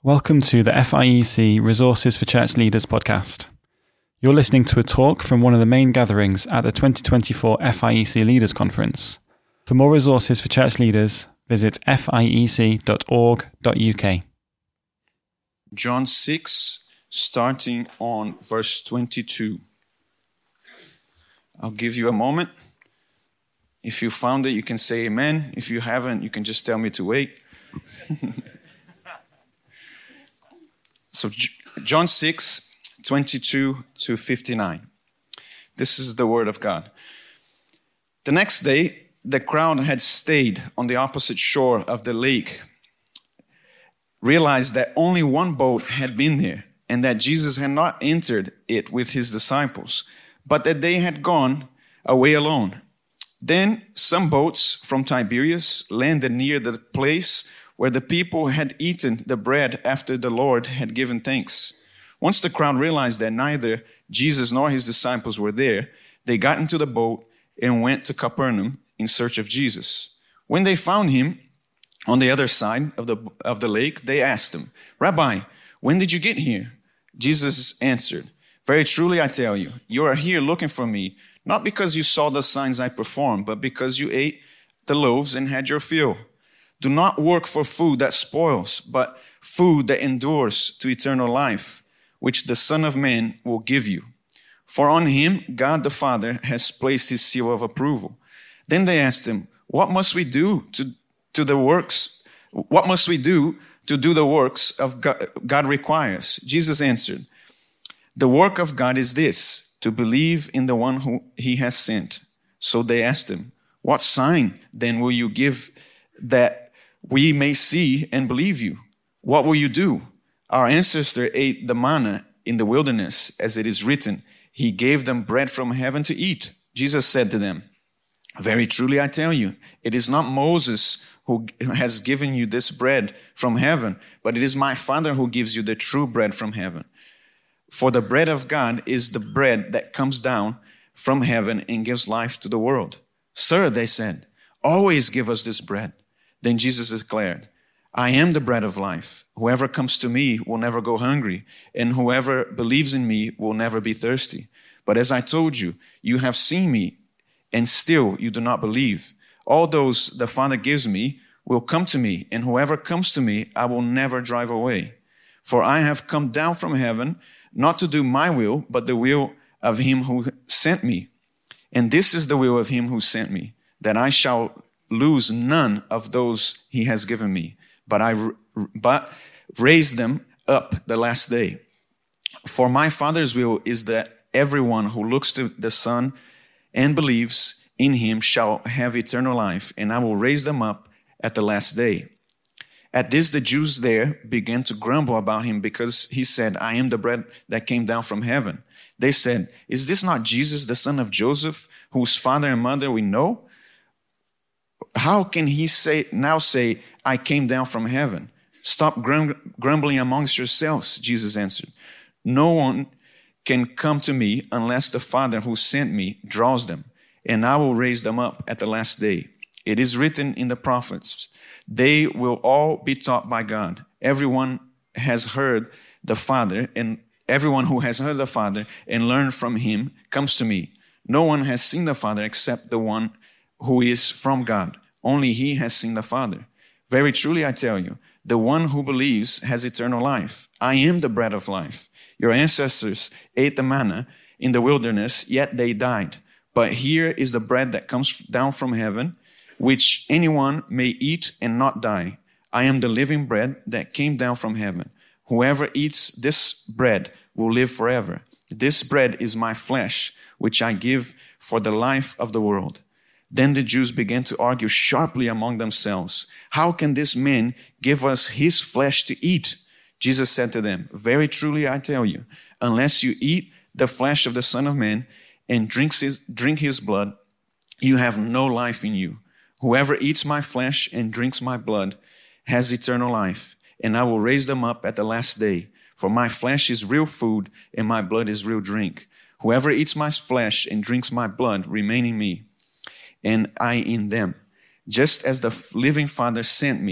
Welcome to the FIEC Resources for Church Leaders podcast. You're listening to a talk from one of the main gatherings at the 2024 FIEC Leaders Conference. For more resources for church leaders, visit fiec.org.uk. John 6, starting on verse 22. I'll give you a moment. If you found it, you can say amen. If you haven't, you can just tell me to wait. So John 6, 22 to 59. This is the word of God. The next day, the crowd had stayed on the opposite shore of the lake, realized that only one boat had been there, and that Jesus had not entered it with his disciples, but that they had gone away alone. Then some boats from Tiberias landed near the place where the people had eaten the bread after the Lord had given thanks. Once the crowd realized that neither Jesus nor his disciples were there, they got into the boat and went to Capernaum in search of Jesus. When they found him on the other side of the lake, they asked him, "Rabbi, when did you get here?" Jesus answered, "Very truly I tell you, you are here looking for me, not because you saw the signs I performed, but because you ate the loaves and had your fill. Do not work for food that spoils, but food that endures to eternal life, which the Son of Man will give you. For on him God the Father has placed his seal of approval." Then they asked him, "What must we do to do the works of God requires?" Jesus answered, "The work of God is this, to believe in the one who he has sent." So they asked him, "What sign then will you give that we may see and believe you? What will you do? Our ancestor ate the manna in the wilderness, as it is written, he gave them bread from heaven to eat." Jesus said to them, "Very truly I tell you, it is not Moses who has given you this bread from heaven, but it is my Father who gives you the true bread from heaven. For the bread of God is the bread that comes down from heaven and gives life to the world." "Sir," they said, "always give us this bread." Then Jesus declared, "I am the bread of life. Whoever comes to me will never go hungry, and whoever believes in me will never be thirsty. But as I told you, you have seen me, and still you do not believe. All those the Father gives me will come to me, and whoever comes to me I will never drive away. For I have come down from heaven, not to do my will, but the will of him who sent me. And this is the will of him who sent me, that I shall lose none of those he has given me, but raise them up the last day. For my Father's will is that everyone who looks to the Son and believes in him shall have eternal life, and I will raise them up at the last day." At this, the Jews there began to grumble about him because he said, "I am the bread that came down from heaven." They said, "Is this not Jesus, the son of Joseph, whose father and mother we know? How can he say, I came down from heaven?" "Stop grumbling amongst yourselves," Jesus answered. "No one can come to me unless the Father who sent me draws them, and I will raise them up at the last day. It is written in the prophets, they will all be taught by God. Everyone who has heard the Father and learned from him comes to me. No one has seen the Father except the one who is from God. Only he has seen the Father. Very truly I tell you, the one who believes has eternal life. I am the bread of life. Your ancestors ate the manna in the wilderness, yet they died. But here is the bread that comes down from heaven, which anyone may eat and not die. I am the living bread that came down from heaven. Whoever eats this bread will live forever. This bread is my flesh, which I give for the life of the world." Then the Jews began to argue sharply among themselves. "How can this man give us his flesh to eat?" Jesus said to them, "Very truly I tell you, unless you eat the flesh of the Son of Man and drink his blood, you have no life in you. Whoever eats my flesh and drinks my blood has eternal life, and I will raise them up at the last day. For my flesh is real food, and my blood is real drink. Whoever eats my flesh and drinks my blood remain in me, and I in them. Just as the living Father sent me,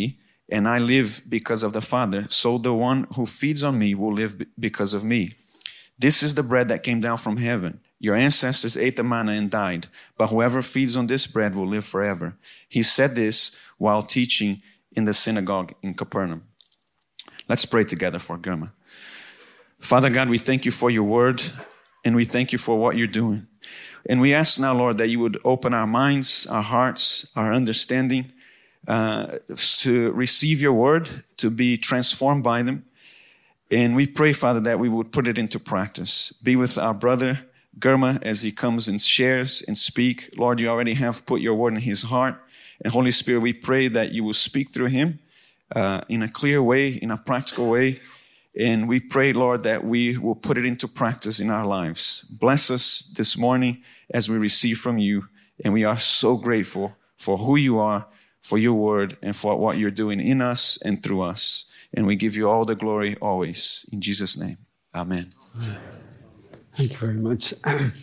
and I live because of the Father, so the one who feeds on me will live because of me. This is the bread that came down from heaven. Your ancestors ate the manna and died, but whoever feeds on this bread will live forever. He said this while teaching in the synagogue in Capernaum. Let's pray together for Germa. Father God, we thank you for your word, and we thank you for what you're doing. And we ask now, Lord, that you would open our minds, our hearts, our understanding to receive your word, to be transformed by them. And we pray, Father, that we would put it into practice. Be with our brother, Germa, as he comes and shares and speak. Lord, you already have put your word in his heart. And Holy Spirit, we pray that you will speak through him in a clear way, in a practical way. And we pray, Lord, that we will put it into practice in our lives. Bless us this morning as we receive from you. And we are so grateful for who you are, for your word, and for what you're doing in us and through us. And we give you all the glory always. In Jesus' name, amen. Thank you very much.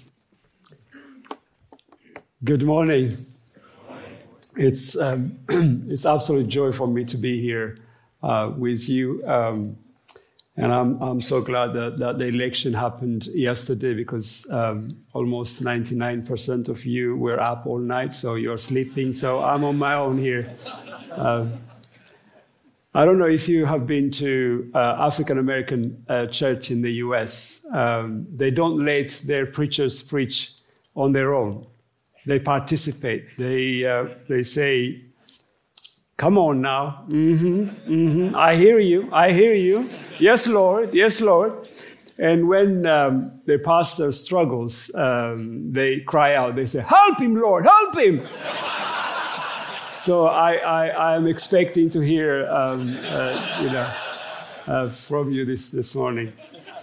Good morning. It's absolute joy for me to be here with you. And I'm so glad that the election happened yesterday, because almost 99% of you were up all night, so you're sleeping. So I'm on my own here. I don't know if you have been to African American church in the U.S. They don't let their preachers preach on their own. They participate. They say, "Come on now. I hear you. I hear you. Yes, Lord. Yes, Lord." And when the pastor struggles, they cry out. They say, "Help him, Lord. Help him." So I am expecting to hear, from you this morning.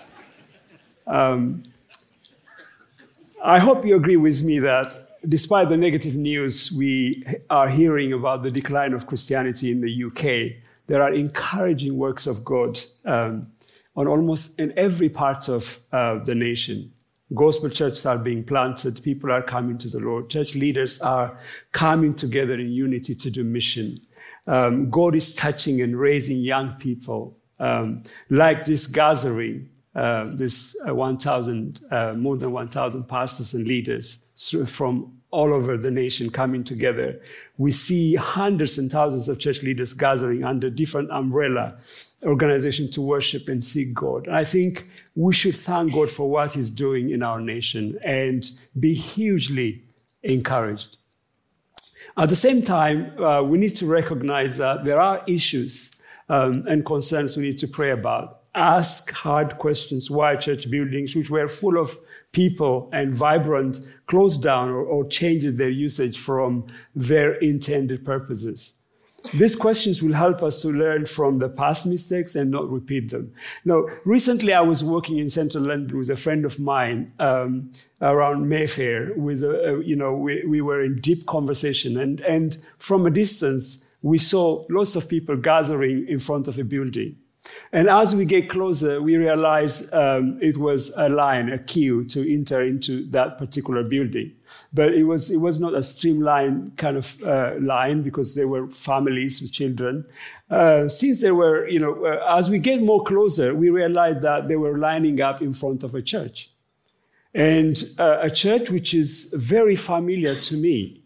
I hope you agree with me that despite the negative news we are hearing about the decline of Christianity in the UK, there are encouraging works of God on almost in every part of the nation. Gospel churches are being planted. People are coming to the Lord. Church leaders are coming together in unity to do mission. God is touching and raising young people, like this gathering, this 1,000, more than 1,000 pastors and leaders from all over the nation coming together. We see hundreds and thousands of church leaders gathering under different umbrella organizations to worship and seek God. And I think we should thank God for what he's doing in our nation and be hugely encouraged. At the same time, we need to recognize that there are issues and concerns we need to pray about. Ask hard questions. Why church buildings, which were full of people and vibrant, closed down or changed their usage from their intended purposes? These questions will help us to learn from the past mistakes and not repeat them. Now, recently I was working in central London with a friend of mine around Mayfair. We were in deep conversation, and from a distance we saw lots of people gathering in front of a building. And as we get closer, we realize it was a line, a queue to enter into that particular building. But it was not a streamlined kind of line, because there were families with children. Since there were, as we get more closer, we realized that they were lining up in front of a church. And a church which is very familiar to me.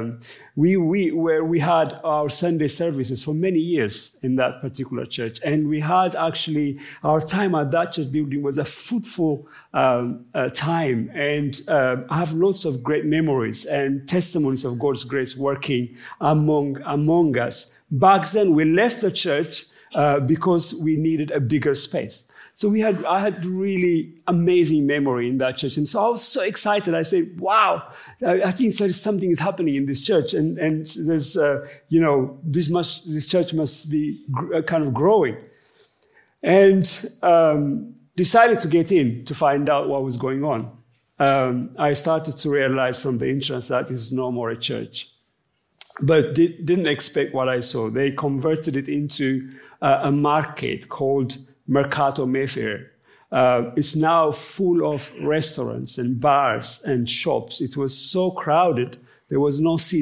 We had our Sunday services for many years in that particular church. And we had actually, our time at that church building was a fruitful time. And I have lots of great memories and testimonies of God's grace working among us. Back then, we left the church because we needed a bigger space. So I had really amazing memory in that church. And so I was so excited. I said, wow, I think something is happening in this church. And there's, this church must be kind of growing. And decided to get in to find out what was going on. I started to realize from the entrance that this is no more a church. But didn't expect what I saw. They converted it into a market called Mercato Mayfair. It's now full of restaurants and bars and shops. It was so crowded, there was no seat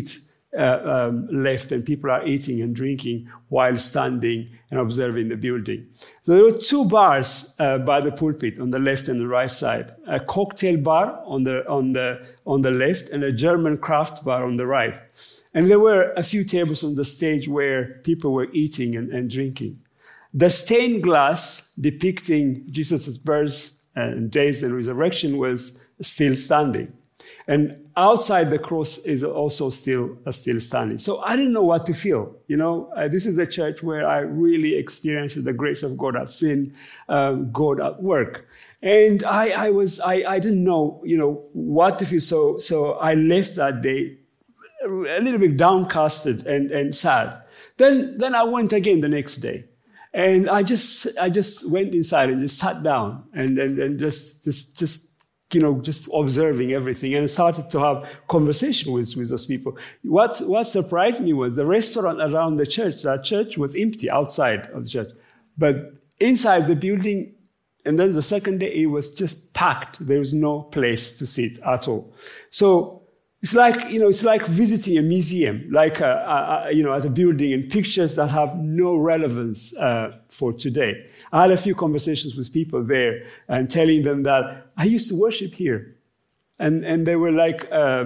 left, and people are eating and drinking while standing and observing the building. So there were two bars by the pulpit on the left and the right side: a cocktail bar on the left and a German craft bar on the right. And there were a few tables on the stage where people were eating and drinking. The stained glass depicting Jesus' birth and death and resurrection was still standing. And outside the cross is also still standing. So I didn't know what to feel. This is a church where I really experienced the grace of God. I've seen God at work. And I didn't know, what to feel. So I left that day a little bit downcasted and sad. Then I went again the next day. And I just went inside and just sat down and just observing everything, and started to have conversation with those people. What surprised me was the restaurant around the church. That church was empty outside of the church, but inside the building. And then the second day, it was just packed. There was no place to sit at all. So it's like visiting a museum, like at a building, and pictures that have no relevance for today. I had a few conversations with people there and telling them that I used to worship here. And they were like,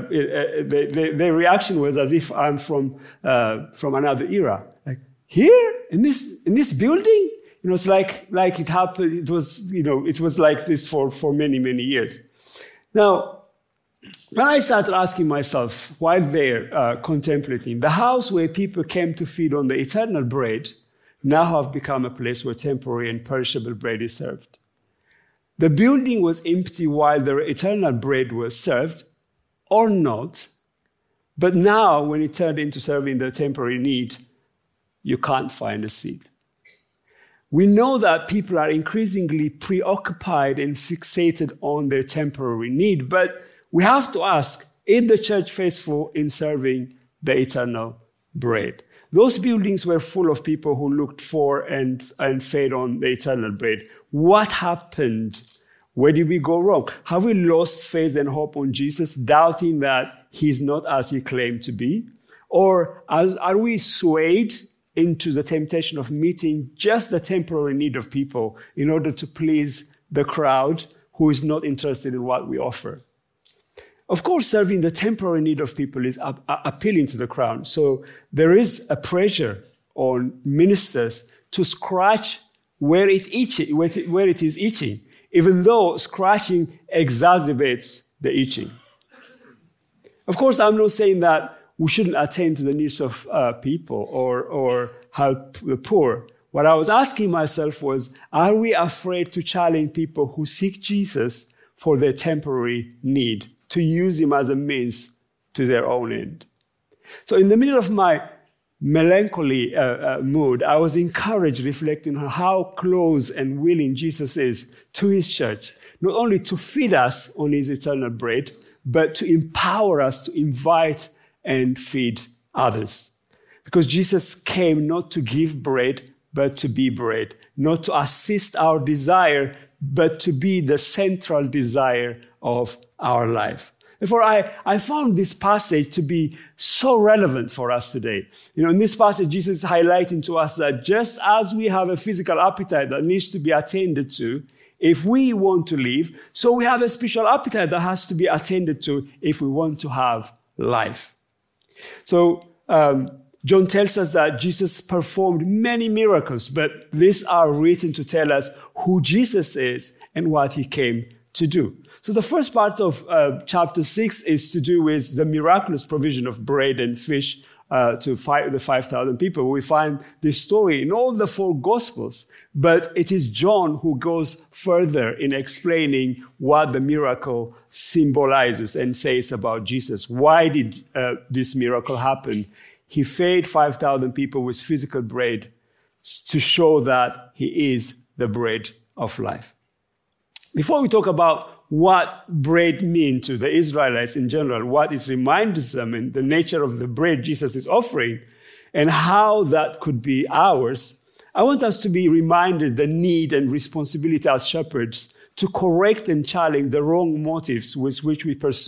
their reaction was as if I'm from another era. Like, here? In this building? It's like it happened, it was like this for many, many years. Now, when I started asking myself, while there contemplating, the house where people came to feed on the eternal bread now have become a place where temporary and perishable bread is served. The building was empty while the eternal bread was served, or not, but now when it turned into serving the temporary need, you can't find a seat. We know that people are increasingly preoccupied and fixated on their temporary need, but we have to ask, is the church faithful in serving the eternal bread? Those buildings were full of people who looked for and fed on the eternal bread. What happened? Where did we go wrong? Have we lost faith and hope on Jesus, doubting that he's not as he claimed to be? Or are we swayed into the temptation of meeting just the temporary need of people in order to please the crowd who is not interested in what we offer? Of course, serving the temporary need of people is appealing to the crowd. So there is a pressure on ministers to scratch where it is itching, even though scratching exacerbates the itching. Of course, I'm not saying that we shouldn't attend to the needs of people or help the poor. What I was asking myself was, are we afraid to challenge people who seek Jesus for their temporary need, to use him as a means to their own end? So in the middle of my melancholy mood, I was encouraged reflecting on how close and willing Jesus is to his church, not only to feed us on his eternal bread, but to empower us to invite and feed others. Because Jesus came not to give bread, but to be bread, not to assist our desire, but to be the central desire of our life. Therefore, I found this passage to be so relevant for us today. In this passage, Jesus is highlighting to us that just as we have a physical appetite that needs to be attended to if we want to live, so we have a spiritual appetite that has to be attended to if we want to have life. So, John tells us that Jesus performed many miracles, but these are written to tell us who Jesus is and what he came to do. So the first part of chapter 6 is to do with the miraculous provision of bread and fish to the 5,000 people. We find this story in all the 4 Gospels, but it is John who goes further in explaining what the miracle symbolizes and says about Jesus. Why did this miracle happen? He fed 5,000 people with physical bread to show that he is the bread of life. Before we talk about what bread means to the Israelites in general, what it reminds them and the nature of the bread Jesus is offering, and how that could be ours, I want us to be reminded the need and responsibility as shepherds to correct and challenge the wrong motives with which we pursue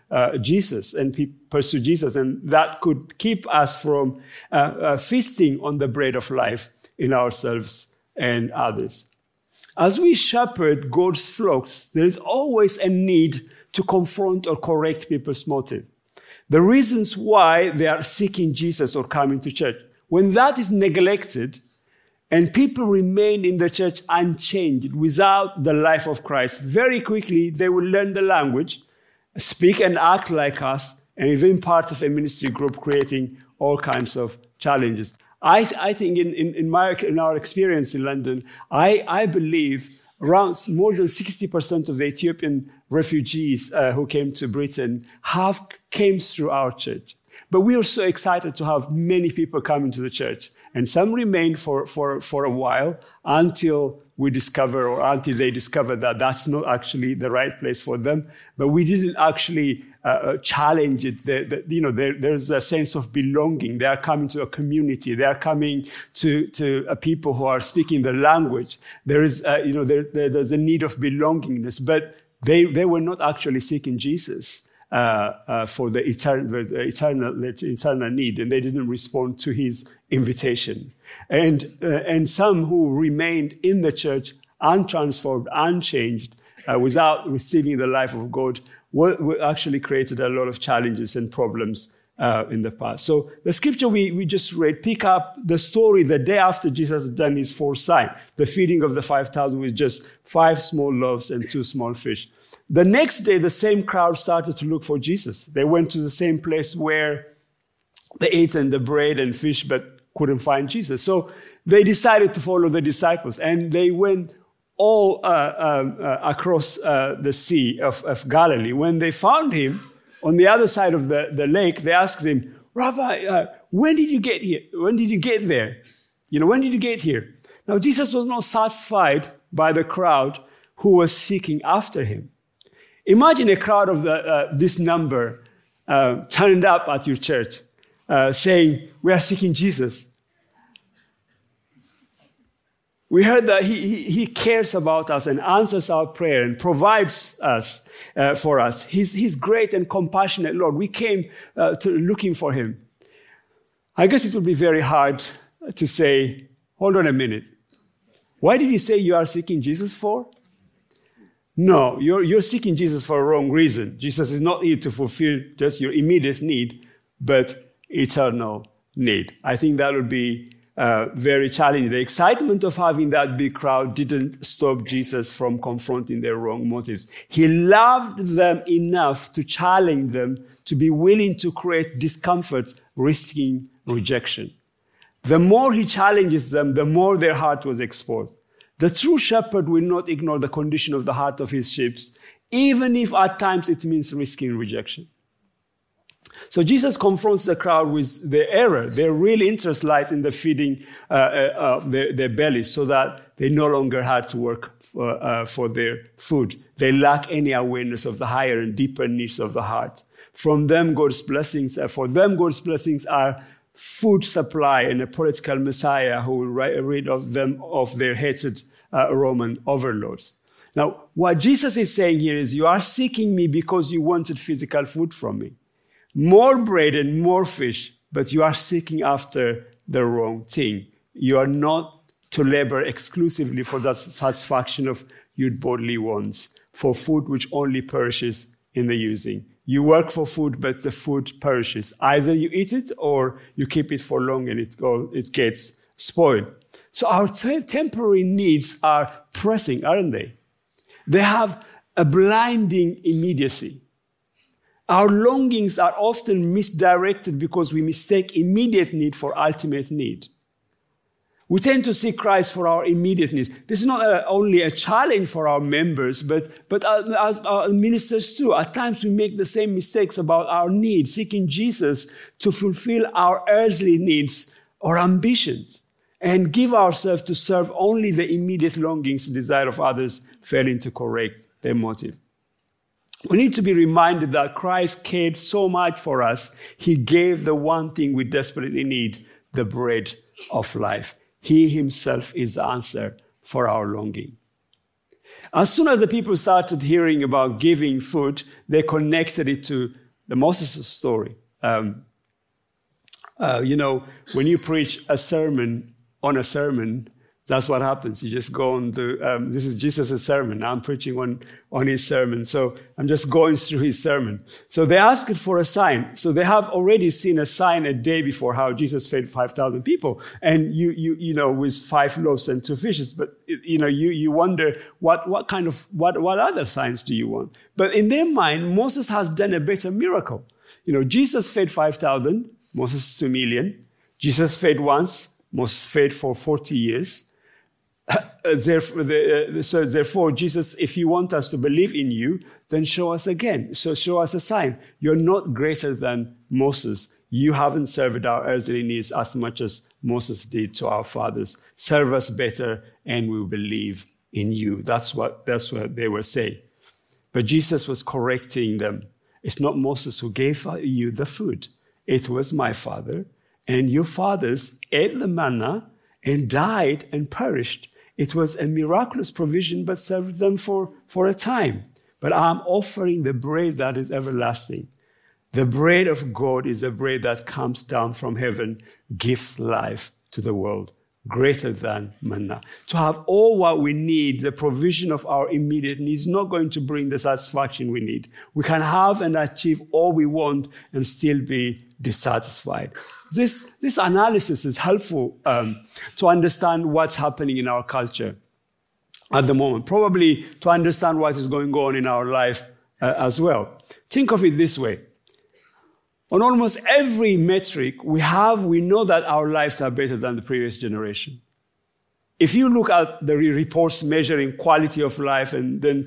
Jesus and pursue Jesus. And that could keep us from feasting on the bread of life in ourselves and others. As we shepherd God's flocks, there is always a need to confront or correct people's motive. The reasons why they are seeking Jesus or coming to church. When that is neglected and people remain in the church unchanged without the life of Christ, very quickly they will learn the language, speak and act like us, and even part of a ministry group creating all kinds of challenges. I think in our experience in London, I believe around more than 60% of the Ethiopian refugees who came to Britain came through our church. But we are so excited to have many people coming to the church. And some remained for a while until they discover that that's not actually the right place for them. But we didn't actually challenge it. There's a sense of belonging. They are coming to a community. They are coming to people who are speaking the language. There is, there's a need of belongingness. But they were not actually seeking Jesus for the eternal need, and they didn't respond to his invitation. And some who remained in the church untransformed, unchanged, without receiving the life of God, were actually created a lot of challenges and problems in the past. So the scripture we just read pick up the story the day after Jesus had done his fourth sign, the feeding of the 5,000 with just 5 small loaves and 2 small fish. The next day, the same crowd started to look for Jesus. They went to the same place where they ate the bread and fish, but couldn't find Jesus. So they decided to follow the disciples, and they went all across the Sea of Galilee. When they found him on the other side of the lake, they asked him, "Rabbi, when did you get here? When did you get there? When did you get here?" Now, Jesus was not satisfied by the crowd who was seeking after him. Imagine a crowd of this number turned up at your church saying, "We are seeking Jesus. We heard that he cares about us and answers our prayer and provides us for us. He's great and compassionate Lord. We came looking for him." I guess it would be very hard to say, "Hold on a minute. Why did you say you are seeking Jesus for?" No, you're seeking Jesus for a wrong reason. Jesus is not here to fulfill just your immediate need, but eternal need. I think that would be very challenging. The excitement of having that big crowd didn't stop Jesus from confronting their wrong motives. He loved them enough to challenge them to be willing to create discomfort, risking rejection. The more he challenges them, the more their heart was exposed. The true shepherd will not ignore the condition of the heart of his sheep, even if at times it means risking rejection. So Jesus confronts the crowd with their error. Their real interest lies in the feeding of their bellies, so that they no longer had to work for their food. They lack any awareness of the higher and deeper needs of the heart. For them, God's blessings are food supply and a political Messiah who will rid of them of their hated Roman overlords. Now, what Jesus is saying here is, you are seeking me because you wanted physical food from me. More bread and more fish, but you are seeking after the wrong thing. You are not to labor exclusively for the satisfaction of your bodily wants, for food which only perishes in the using. You work for food, but the food perishes. Either you eat it or you keep it for long and it gets spoiled. So our temporary needs are pressing, aren't they? They have a blinding immediacy. Our longings are often misdirected because we mistake immediate need for ultimate need. We tend to seek Christ for our immediate needs. This is not only a challenge for our members, but as our ministers too. At times we make the same mistakes about our needs, seeking Jesus to fulfill our earthly needs or ambitions, and give ourselves to serve only the immediate longings and desire of others, failing to correct their motive. We need to be reminded that Christ cared so much for us, he gave the one thing we desperately need, the bread of life. He himself is the answer for our longing. As soon as the people started hearing about giving food, they connected it to the Moses story. When you preach a sermon on a sermon, that's what happens. You just go on this is Jesus' sermon. I'm preaching on his sermon. So I'm just going through his sermon. So they asked for a sign. So they have already seen a sign a day before how Jesus fed 5,000 people. And with 5 loaves and 2 fishes. But, you wonder what other signs do you want? But in their mind, Moses has done a better miracle. Jesus fed 5,000, Moses 2 million. Jesus fed once, Moses fed for 40 years. Therefore, Jesus, if you want us to believe in you, then show us again. So show us a sign. You're not greater than Moses. You haven't served our earthly needs as much as Moses did to our fathers. Serve us better and we will believe in you. That's what they were saying. But Jesus was correcting them. It's not Moses who gave you the food. It was my Father. And your fathers ate the manna and died and perished. It was a miraculous provision, but served them for a time. But I'm offering the bread that is everlasting. The bread of God is a bread that comes down from heaven, gives life to the world, greater than manna. To have all what we need, the provision of our immediate needs, is not going to bring the satisfaction we need. We can have and achieve all we want and still be dissatisfied. This analysis is helpful to understand what's happening in our culture at the moment, probably to understand what is going on in our life as well. Think of it this way. On almost every metric we know that our lives are better than the previous generation. If you look at the reports measuring quality of life, and then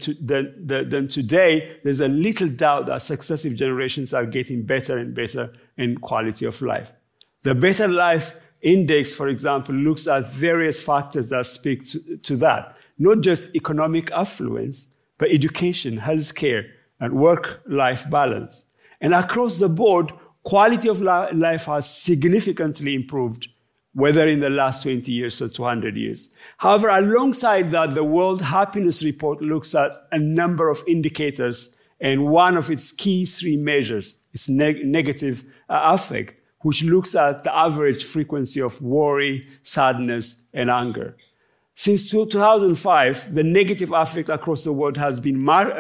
today, there's a little doubt that successive generations are getting better and better in quality of life. The Better Life Index, for example, looks at various factors that speak to that. Not just economic affluence, but education, healthcare, and work-life balance. And across the board, quality of life has significantly improved, whether in the last 20 years or 200 years. However, alongside that, the World Happiness Report looks at a number of indicators, and one of its key 3 measures is negative affect, which looks at the average frequency of worry, sadness, and anger. Since 2005, the negative affect across the world has been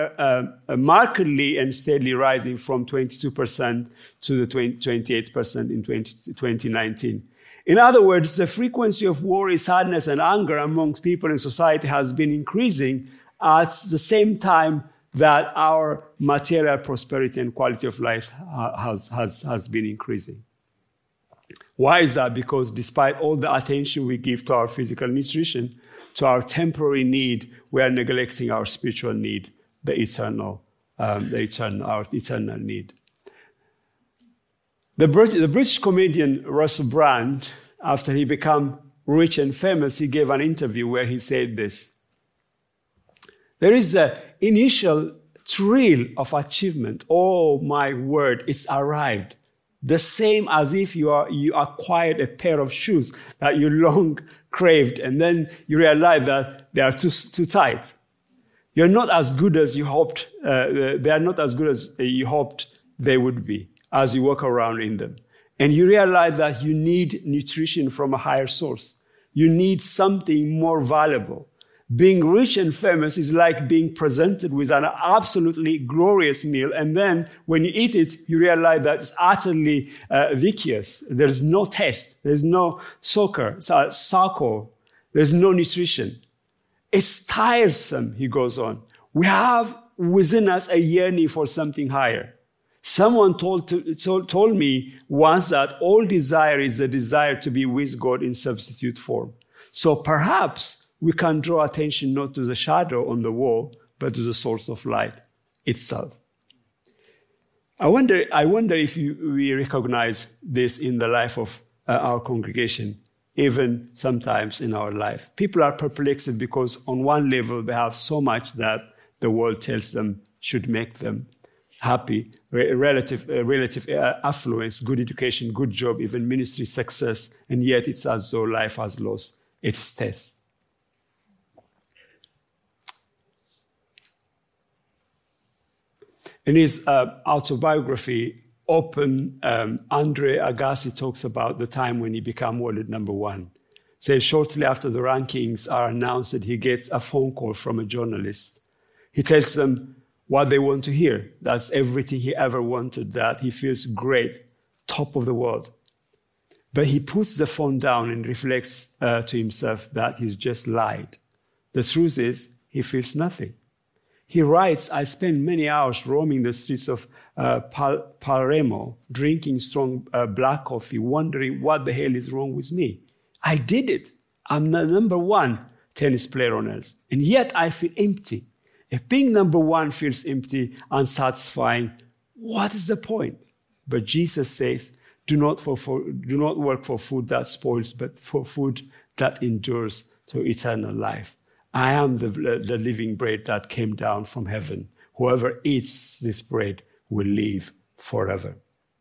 markedly and steadily rising from 22% to the 28% in 2019. In other words, the frequency of worry, sadness, and anger amongst people in society has been increasing at the same time that our material prosperity and quality of life has been increasing. Why is that? Because despite all the attention we give to our physical nutrition, to our temporary need, we are neglecting our spiritual need, our eternal need. The British comedian Russell Brand, after he became rich and famous, he gave an interview where he said this: "There is the initial thrill of achievement. Oh my word, it's arrived. The same as if you acquired a pair of shoes that you long craved, and then you realize that they are too tight. You're not as good as you hoped. They are not as good as you hoped they would be as you walk around in them. And you realize that you need nutrition from a higher source. You need something more valuable. Being rich and famous is like being presented with an absolutely glorious meal, and then when you eat it, you realize that it's utterly vacuous. There's no taste. There's no succor. There's no nutrition. It's tiresome," he goes on. "We have within us a yearning for something higher. Someone told me once that all desire is the desire to be with God in substitute form. So perhaps we can draw attention not to the shadow on the wall, but to the source of light itself." I wonder if we recognize this in the life of our congregation, even sometimes in our life. People are perplexed because on one level they have so much that the world tells them should make them happy, relative affluence, good education, good job, even ministry success, and yet it's as though life has lost its taste. In his autobiography, Open, Andre Agassi talks about the time when he became world number one. Says shortly after the rankings are announced that he gets a phone call from a journalist. He tells them what they want to hear. That's everything he ever wanted, that he feels great, top of the world. But he puts the phone down and reflects to himself that he's just lied. The truth is, he feels nothing. He writes, I spent many hours roaming the streets of Palermo, drinking strong black coffee, wondering what the hell is wrong with me. I did it. I'm the number one tennis player on earth. And yet I feel empty. If being number one feels empty, unsatisfying, what is the point? But Jesus says, do not work for food that spoils, but for food that endures to eternal life. I am the living bread that came down from heaven. Whoever eats this bread will live forever.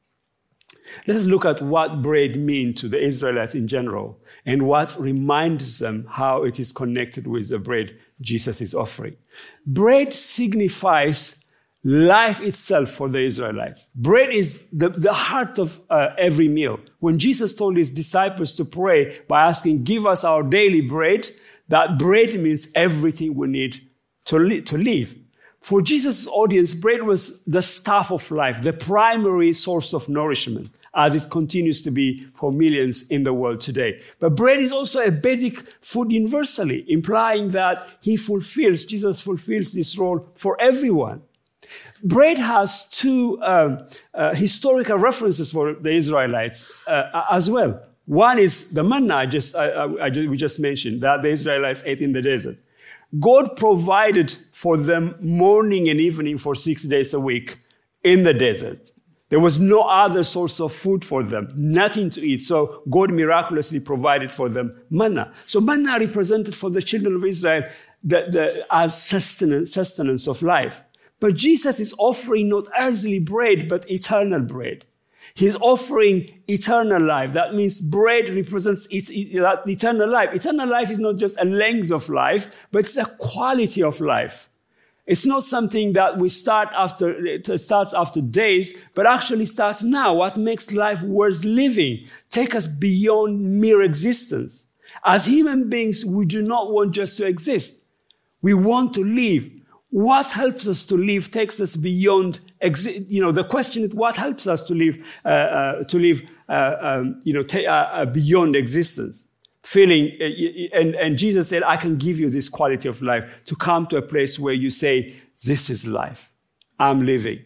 Let's look at what bread means to the Israelites in general and what reminds them how it is connected with the bread Jesus is offering. Bread signifies life itself for the Israelites. Bread is the heart of every meal. When Jesus told his disciples to pray by asking, give us our daily bread, that bread means everything we need to live. For Jesus' audience, bread was the staff of life, the primary source of nourishment, as it continues to be for millions in the world today. But bread is also a basic food universally, implying that Jesus fulfills this role for everyone. Bread has two historical references for the Israelites as well. One is the manna we just mentioned, that the Israelites ate in the desert. God provided for them morning and evening for 6 days a week in the desert. There was no other source of food for them, nothing to eat. So God miraculously provided for them manna. So manna represented for the children of Israel as sustenance of life. But Jesus is offering not earthly bread, but eternal bread. He's offering eternal life. That means bread represents eternal life. Eternal life is not just a length of life, but it's a quality of life. It's not something that starts after days, but actually starts now. What makes life worth living? Take us beyond mere existence. As human beings, we do not want just to exist. We want to live. What helps us to live takes us beyond. The question is, what helps us to live? Beyond existence. And Jesus said, I can give you this quality of life to come to a place where you say, this is life. I'm living.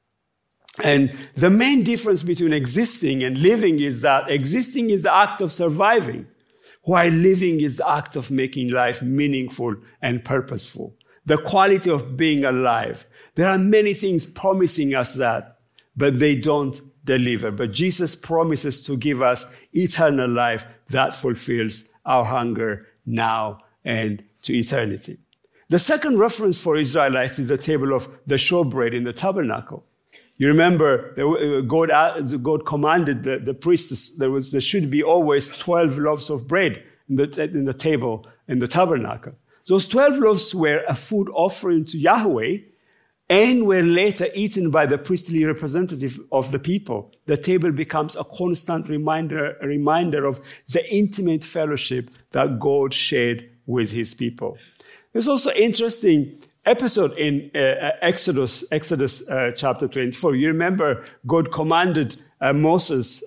And the main difference between existing and living is that existing is the act of surviving, while living is the act of making life meaningful and purposeful. The quality of being alive. There are many things promising us that, but they don't deliver. But Jesus promises to give us eternal life that fulfills our hunger now and to eternity. The second reference for Israelites is the table of the showbread in the tabernacle. You remember God commanded the priests, there should be always 12 loaves of bread in the table in the tabernacle. Those 12 loaves were a food offering to Yahweh and were later eaten by the priestly representative of the people. The table becomes a constant reminder of the intimate fellowship that God shared with his people. There's also an interesting episode in Exodus chapter 24. You remember God commanded Moses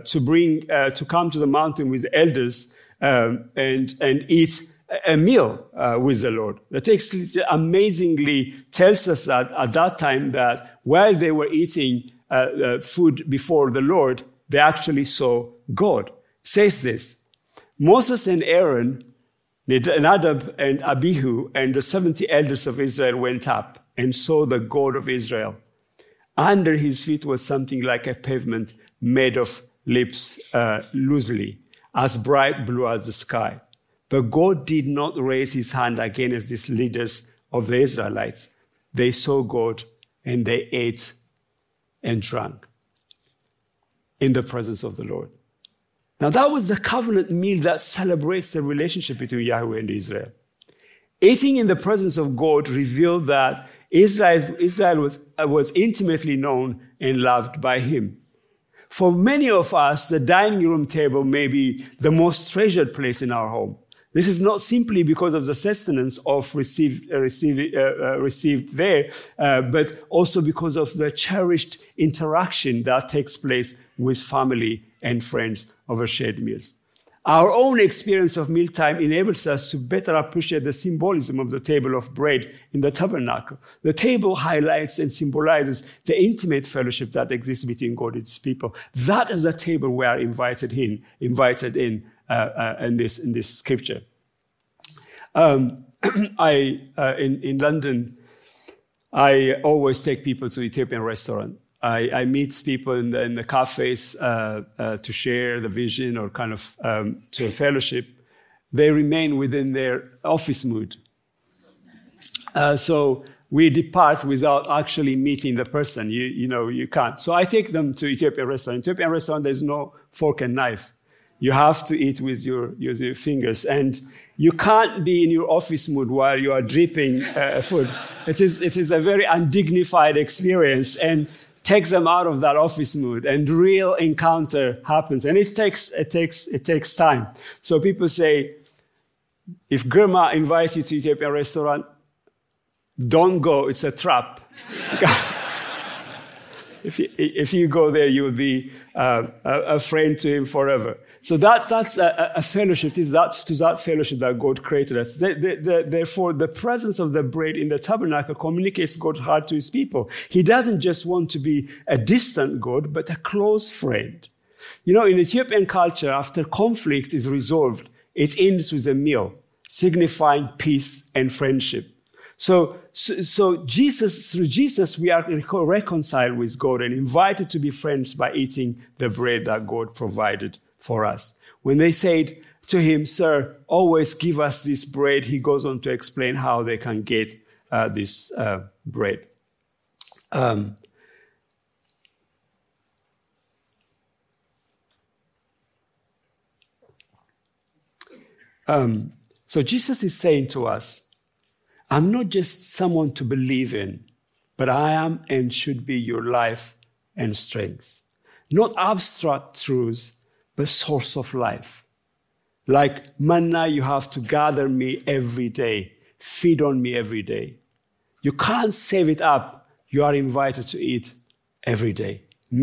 to come to the mountain with the elders and eat a meal with the Lord. The text amazingly tells us that at that time that while they were eating food before the Lord, they actually saw God. It says this, Moses and Aaron, Nadab and Abihu, and the 70 elders of Israel went up and saw the God of Israel. Under his feet was something like a pavement made of lips loosely, as bright blue as the sky. But God did not raise his hand against these leaders of the Israelites. They saw God and they ate and drank in the presence of the Lord. Now that was the covenant meal that celebrates the relationship between Yahweh and Israel. Eating in the presence of God revealed that Israel was intimately known and loved by him. For many of us, the dining room table may be the most treasured place in our home. This is not simply because of the sustenance of received there, but also because of the cherished interaction that takes place with family and friends over shared meals. Our own experience of mealtime enables us to better appreciate the symbolism of the table of bread in the tabernacle. The table highlights and symbolizes the intimate fellowship that exists between God and his people. That is the table we are invited in this scripture. In London, I always take people to Ethiopian restaurant. I meet people in the cafes to share the vision or kind of to fellowship. They remain within their office mood. So we depart without actually meeting the person. You can't. So I take them to Ethiopian restaurant. Ethiopian restaurant, there's no fork and knife. You have to eat with your fingers. And you can't be in your office mood while you are dripping food. It is a very undignified experience. And takes them out of that office mood, and real encounter happens. And it takes time. So people say, if Girma invites you to Ethiopian restaurant, don't go, it's a trap. If you go there, you will be a friend to him forever. So that's a fellowship. It is to that fellowship that God created us. Therefore, the presence of the bread in the tabernacle communicates God's heart to his people. He doesn't just want to be a distant God, but a close friend. In Ethiopian culture, after conflict is resolved, it ends with a meal, signifying peace and friendship. So through Jesus, we are reconciled with God and invited to be friends by eating the bread that God provided for us. When they said to him, "Sir, always give us this bread," he goes on to explain how they can get this bread. So Jesus is saying to us, I'm not just someone to believe in, but I am and should be your life and strength. Not abstract truths, but source of life. Like manna, you have to gather me every day, feed on me every day. You can't save it up. You are invited to eat every day,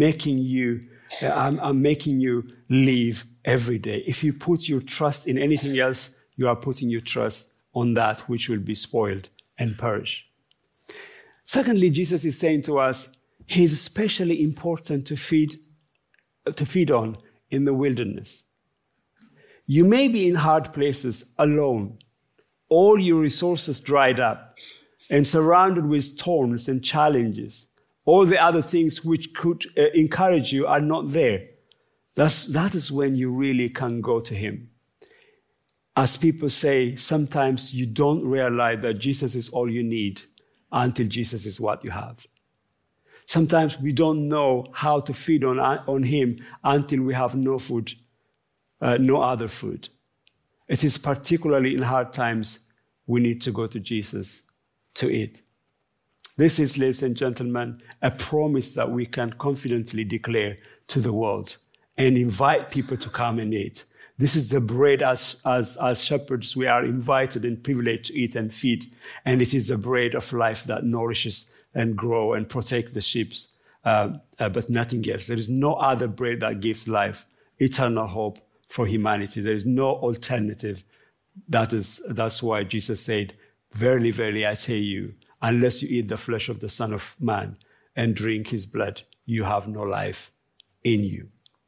I'm making you live every day. If you put your trust in anything else, you are putting your trust on that which will be spoiled and perish. Secondly, Jesus is saying to us, he is especially important to feed on in the wilderness. You may be in hard places alone, all your resources dried up, and surrounded with thorns and challenges. All the other things which could encourage you are not there. That is when you really can go to him. As people say, sometimes you don't realize that Jesus is all you need until Jesus is what you have. Sometimes we don't know how to feed on him until we have no food, no other food. It is particularly in hard times we need to go to Jesus to eat. This is, ladies and gentlemen, a promise that we can confidently declare to the world and invite people to come and eat. This is the bread as shepherds we are invited and privileged to eat and feed. And it is the bread of life that nourishes and grows and protects the sheep, but nothing else. There is no other bread that gives life, eternal hope for humanity. There is no alternative. That's why Jesus said, "Verily, verily, I tell you, unless you eat the flesh of the Son of Man and drink his blood, you have no life in you."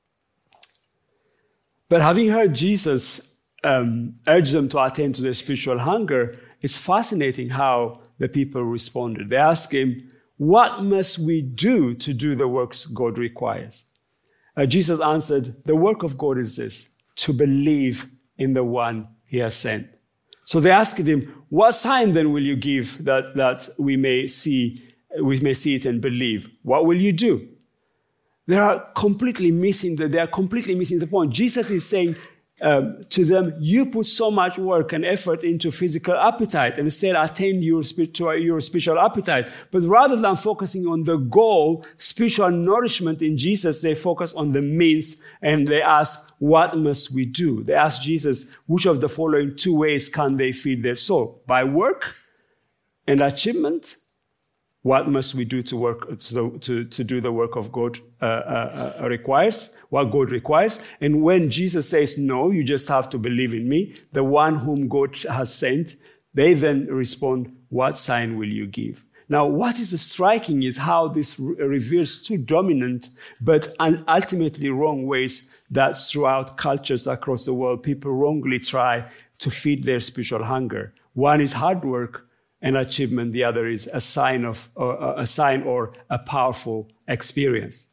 But having heard Jesus urge them to attend to their spiritual hunger, it's fascinating how the people responded. They asked him, "What must we do to do the works God requires?" Jesus answered, "The work of God is this, to believe in the one he has sent." So they asked him, "What sign then will you give that we may see it and believe? What will you do?" They are completely missing the point. Jesus is saying, to them, you put so much work and effort into physical appetite and instead attend your spiritual appetite. But rather than focusing on the goal, spiritual nourishment in Jesus, they focus on the means and they ask, what must we do? They ask Jesus, which of the following two ways can they feed their soul? By work and achievement? What must we do to work to do the work of God requires, what God requires? And when Jesus says, no, you just have to believe in me, the one whom God has sent, they then respond, what sign will you give? Now, what is striking is how this reveals two dominant but ultimately wrong ways that throughout cultures across the world, people wrongly try to feed their spiritual hunger. One is hard work and achievement. The other is a sign or a powerful experience.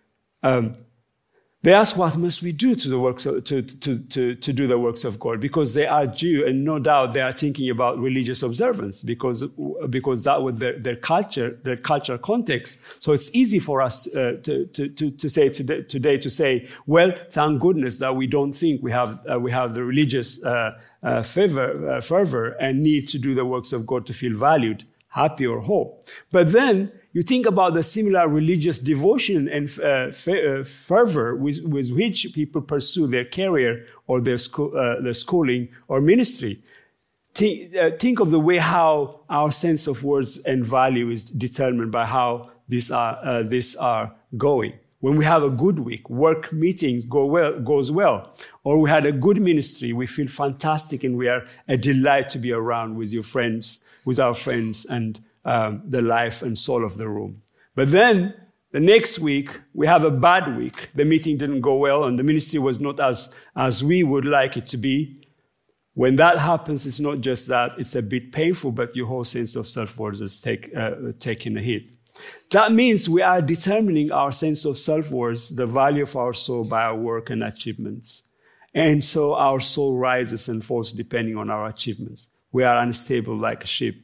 They ask, what must we do to the works to do the works of God? Because they are Jew, and no doubt they are thinking about religious observance, because that was their cultural context. So it's easy for us to say today to say, well, thank goodness that we don't think we have the religious fervor and need to do the works of God to feel valued, happy, or whole. But then you think about the similar religious devotion and fervor with which people pursue their career or their schooling or ministry. Think of the way how our sense of worth and value is determined by how these are going. When we have a good week, work meetings goes well, or we had a good ministry, we feel fantastic and we are a delight to be around with our friends and the life and soul of the room. But then the next week, we have a bad week. The meeting didn't go well and the ministry was not as we would like it to be. When that happens, it's not just that it's a bit painful, but your whole sense of self-worth is taking a hit. That means we are determining our sense of self-worth, the value of our soul, by our work and achievements. And so our soul rises and falls depending on our achievements. We are unstable like a ship,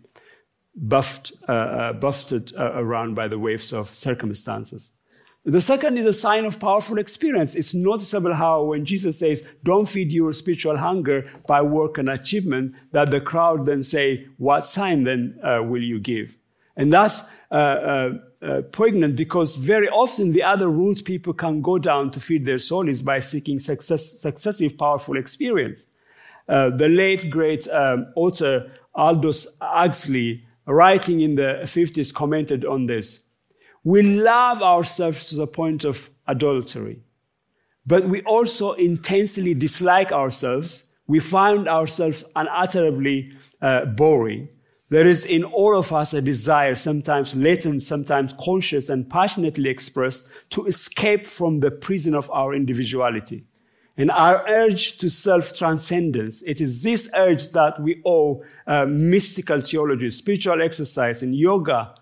buffeted around by the waves of circumstances. The second is a sign of powerful experience. It's noticeable how when Jesus says, don't feed your spiritual hunger by work and achievement, that the crowd then say, what sign then will you give? And that's poignant because very often the other route people can go down to feed their soul is by seeking successive powerful experience. The late great author Aldous Huxley, writing in the 50s, commented on this. We love ourselves to the point of adultery, but we also intensely dislike ourselves. We find ourselves unutterably boring. There is in all of us a desire, sometimes latent, sometimes conscious and passionately expressed, to escape from the prison of our individuality. And our urge to self-transcendence, it is this urge that we owe mystical theology, spiritual exercise, and yoga,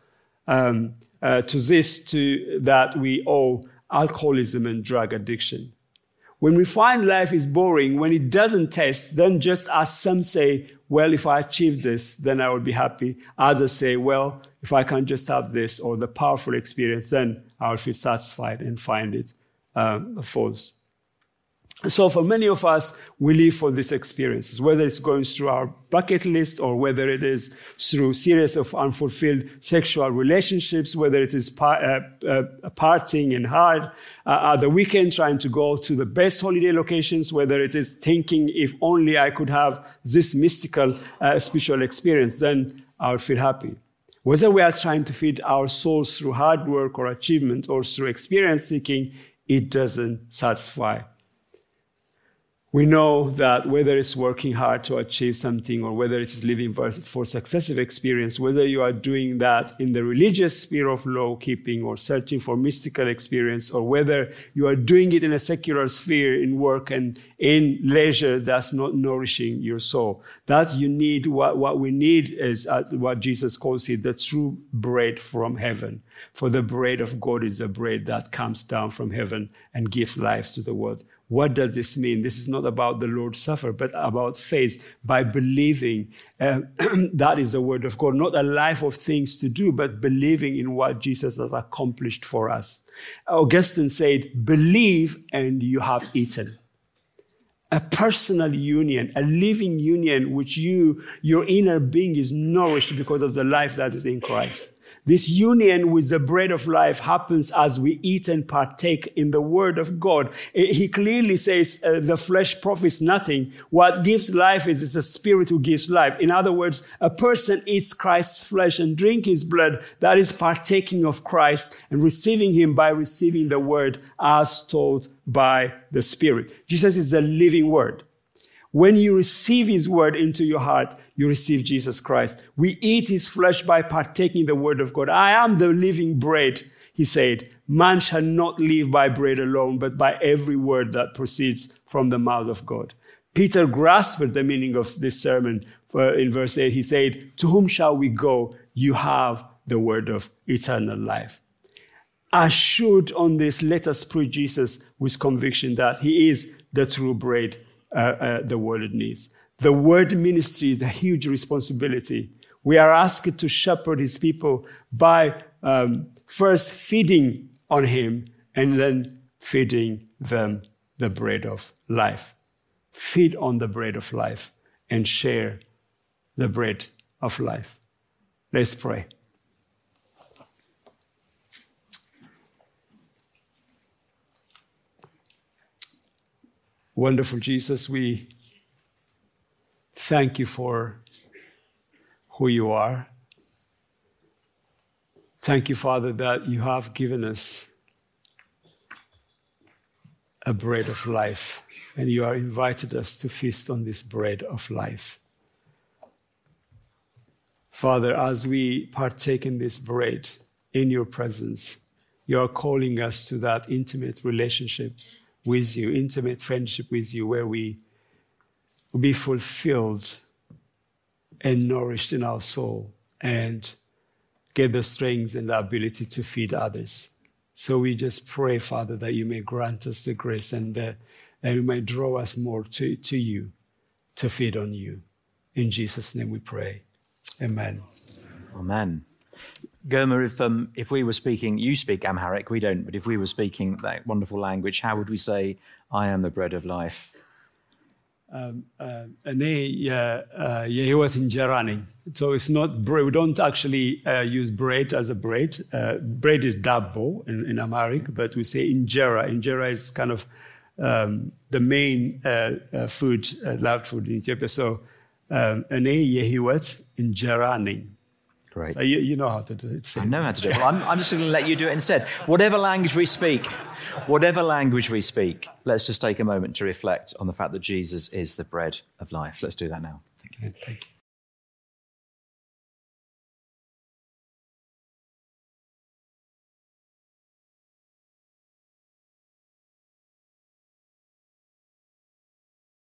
that we owe alcoholism and drug addiction. When we find life is boring, when it doesn't test, then just as some say, well, if I achieve this, then I will be happy. Others say, well, if I can just have this or the powerful experience, then I will feel satisfied and find it false. So for many of us, we live for these experiences, whether it's going through our bucket list or whether it is through series of unfulfilled sexual relationships, whether it is partying and hard at the weekend, trying to go to the best holiday locations, whether it is thinking if only I could have this mystical spiritual experience, then I would feel happy. Whether we are trying to feed our souls through hard work or achievement or through experience seeking, it doesn't satisfy. We know that whether it's working hard to achieve something or whether it's living for successive experience, whether you are doing that in the religious sphere of law-keeping or searching for mystical experience, or whether you are doing it in a secular sphere in work and in leisure that's not nourishing your soul, that you need what we need is what Jesus calls it, the true bread from heaven. For the bread of God is the bread that comes down from heaven and gives life to the world. What does this mean? This is not about the Lord's Supper, but about faith, by believing that is the word of God, not a life of things to do, but believing in what Jesus has accomplished for us. Augustine said, believe and you have eaten. a personal union, a living union which your inner being is nourished because of the life that is in Christ. This union with the bread of life happens as we eat and partake in the word of God. He clearly says the flesh profits nothing. What gives life is the spirit who gives life. In other words, a person eats Christ's flesh and drinks his blood. That is partaking of Christ and receiving him by receiving the word as taught by the Spirit. Jesus is the living word. When you receive his word into your heart, you receive Jesus Christ. We eat his flesh by partaking the word of God. I am the living bread, he said. Man shall not live by bread alone, but by every word that proceeds from the mouth of God. Peter grasped the meaning of this sermon. In verse 8, he said, to whom shall we go? You have the word of eternal life. Assured on this, let us preach Jesus with conviction that he is the true bread the world needs. The word ministry is a huge responsibility. We are asked to shepherd his people by first feeding on him and then feeding them the bread of life. Feed on the bread of life and share the bread of life. Let's pray. Wonderful Jesus, we thank you for who you are. Thank you, Father, that you have given us a bread of life, and you have invited us to feast on this bread of life. Father, as we partake in this bread in your presence, you are calling us to that intimate relationship with you, intimate friendship with you, where we will be fulfilled and nourished in our soul and get the strength and the ability to feed others. So we just pray, Father, that you may grant us the grace and that you may draw us more to you, to feed on you. In Jesus' name we pray. Amen. Amen. Gomer, if we were speaking, you speak Amharic, we don't, but if we were speaking that wonderful language, how would we say, I am the bread of life? So it's not bread. We don't actually use bread as a bread. Bread is dabbo in Amharic, but we say injera. Injera is kind of the main food, loud food in Ethiopia. So injeraning. Great. You know how to do it. I know how to do it. Well, I'm just going to let you do it instead. Whatever language we speak, let's just take a moment to reflect on the fact that Jesus is the bread of life. Let's do that now. Thank you.